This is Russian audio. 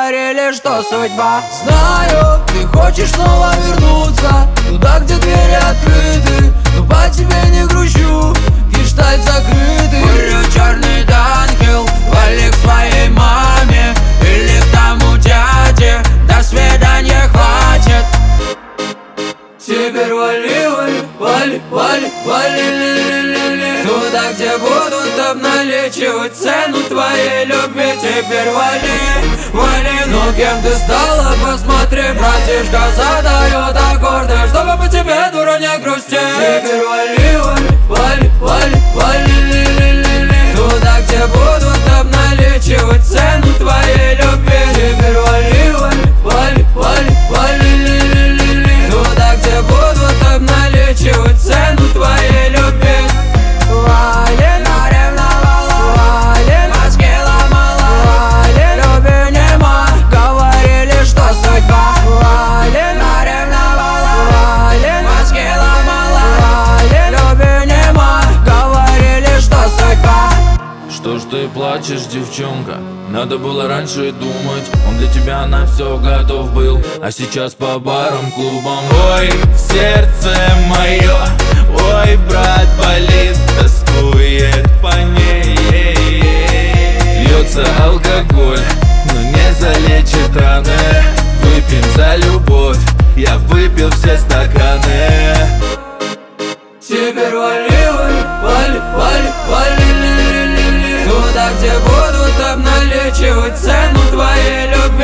говорили, что судьба. Знаю, ты хочешь снова вернуться туда, где двери открыты, но по тебе не грущу, гештальт закрытый. Курю черный ангел, вали к своей маме или к тому дяде, до свидания, хватит. Теперь вали, вали, вали, вали, вали, туда, где будут обналичивать цену твоей любви. Теперь вали, вали, но кем ты стала, посмотри, братишка задает аккорды, чтобы по тебе, дура, не грустить. Теперь вали, вали, вали, вали, вали, туда, где будут обналичивать цену твоей любви. Теперь вали, вали, вали, вали, вали, туда, где будут обналичивать цену твоей любви. Вали, наревновала, вали, мозги ломала, вали, любви нема, говорили, что судьба. Вали, наревновала, вали, мозги ломала, вали, любви нема, говорили, что судьба. Что ж ты плачешь, девчонка? Надо было раньше думать. Он для тебя на все готов был, а сейчас по барам, клубам. Ой, сердце мое, ой, брат, болит, тоскует по ней. Льется алкоголь, но не залечит раны. Выпьем за любовь, я выпил все стаканы. Теперь вали, вали, вали, вали, туда, где будут обналичивать цену твоей любви.